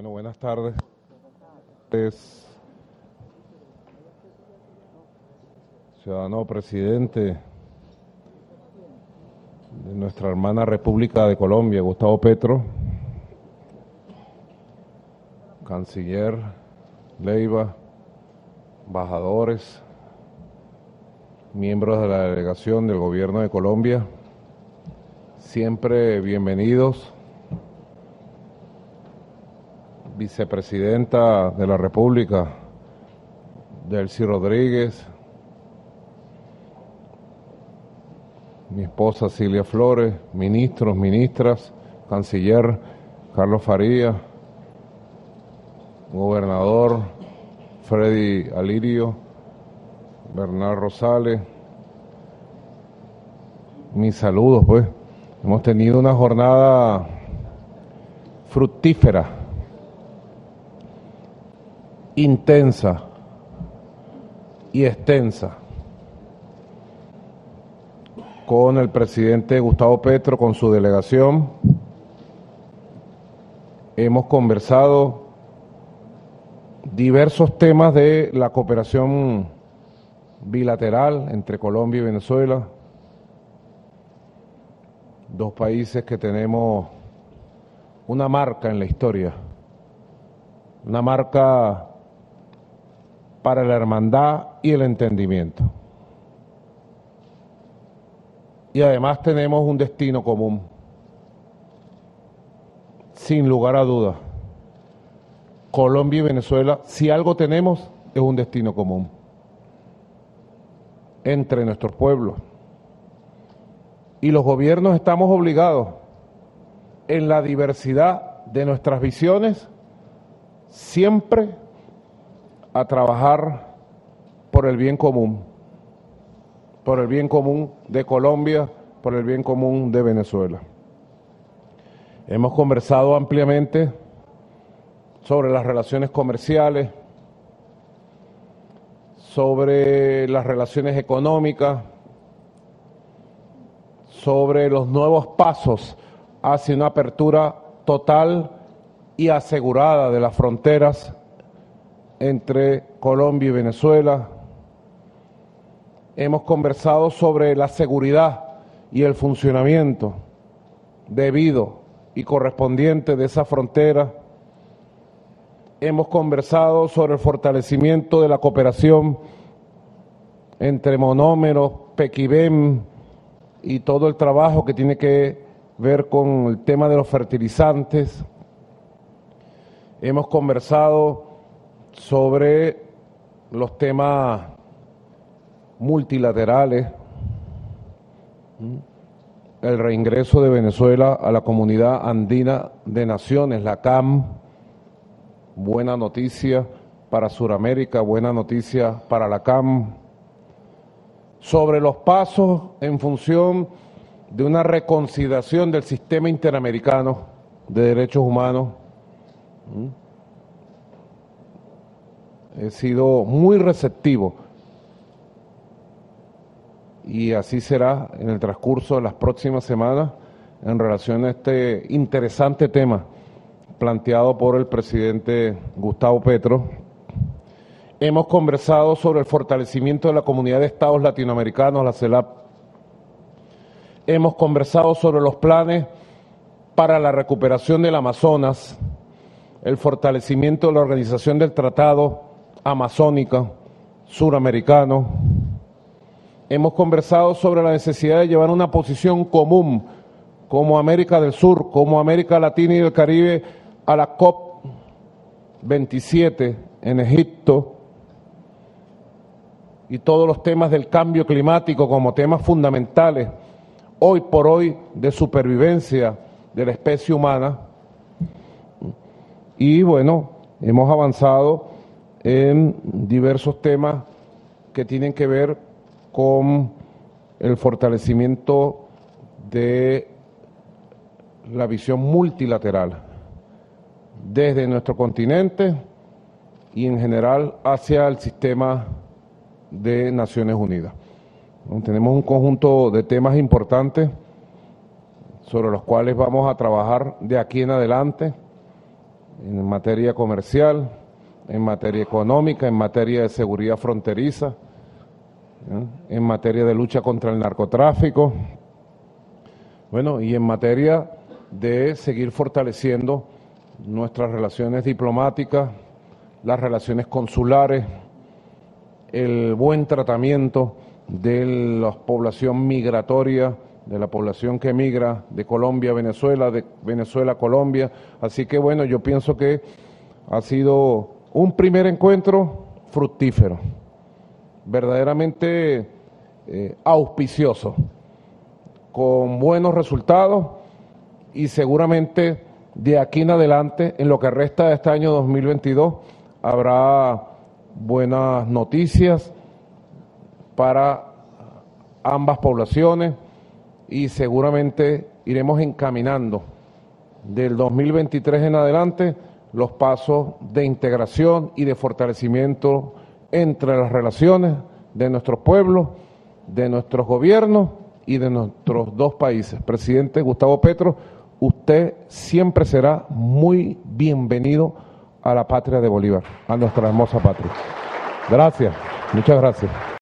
Bueno, buenas tardes. Ciudadano presidente de nuestra hermana República de Colombia, Gustavo Petro, canciller Leiva, embajadores, miembros de la delegación del Gobierno de Colombia, siempre bienvenidos. Vicepresidenta de la República, Delcy Rodríguez, mi esposa Cilia Flores, ministros, ministras, canciller Carlos Faría, gobernador Freddy Alirio, Bernal Rosales, mis saludos, pues. Hemos tenido una jornada fructífera, intensa y extensa con el presidente Gustavo Petro, con su delegación. Hemos conversado diversos temas de la cooperación bilateral entre Colombia y Venezuela, dos países que tenemos una marca en la historia, una marca para la hermandad y el entendimiento. Y además tenemos un destino común, sin lugar a dudas. Colombia y Venezuela, si algo tenemos, es un destino común entre nuestros pueblos. Y los gobiernos estamos obligados, en la diversidad de nuestras visiones, siempre a trabajar por el bien común de Colombia, por el bien común de Venezuela. Hemos conversado ampliamente sobre las relaciones comerciales, sobre las relaciones económicas, sobre los nuevos pasos hacia una apertura total y asegurada de las fronteras entre Colombia y Venezuela. Hemos conversado sobre la seguridad y el funcionamiento debido y correspondiente de esa frontera. Hemos conversado sobre el fortalecimiento de la cooperación entre monómeros, Pequibem y todo el trabajo que tiene que ver con el tema de los fertilizantes. Hemos conversado sobre los temas multilaterales, el reingreso de Venezuela a la Comunidad Andina de Naciones, la CAM, buena noticia para Sudamérica, buena noticia para la CAM, sobre los pasos en función de una reconsideración del sistema interamericano de derechos humanos. He sido muy receptivo y así será en el transcurso de las próximas semanas en relación a este interesante tema planteado por el presidente Gustavo Petro. Hemos conversado sobre el fortalecimiento de la Comunidad de Estados Latinoamericanos, la CELAC. Hemos conversado sobre los planes para la recuperación del Amazonas, el fortalecimiento de la Organización del Tratado Amazónica Suramericano. Hemos conversado sobre la necesidad de llevar una posición común como América del Sur, como América Latina y del Caribe a la COP27 en Egipto, y todos los temas del cambio climático como temas fundamentales hoy por hoy de supervivencia de la especie humana. Y bueno, hemos avanzado en diversos temas que tienen que ver con el fortalecimiento de la visión multilateral desde nuestro continente y en general hacia el sistema de Naciones Unidas. Tenemos un conjunto de temas importantes sobre los cuales vamos a trabajar de aquí en adelante en materia comercial, en materia económica, en materia de seguridad fronteriza, en materia de lucha contra el narcotráfico, bueno, y en materia de seguir fortaleciendo nuestras relaciones diplomáticas, las relaciones consulares, el buen tratamiento de la población migratoria, de la población que migra de Colombia a Venezuela, de Venezuela a Colombia. Así que bueno, yo pienso que ha sido un primer encuentro fructífero, verdaderamente auspicioso, con buenos resultados y seguramente de aquí en adelante, en lo que resta de este año 2022, habrá buenas noticias para ambas poblaciones y seguramente iremos encaminando del 2023 en adelante los pasos de integración y de fortalecimiento entre las relaciones de nuestros pueblos, de nuestros gobiernos y de nuestros dos países. Presidente Gustavo Petro, usted siempre será muy bienvenido a la patria de Bolívar, a nuestra hermosa patria. Gracias, muchas gracias.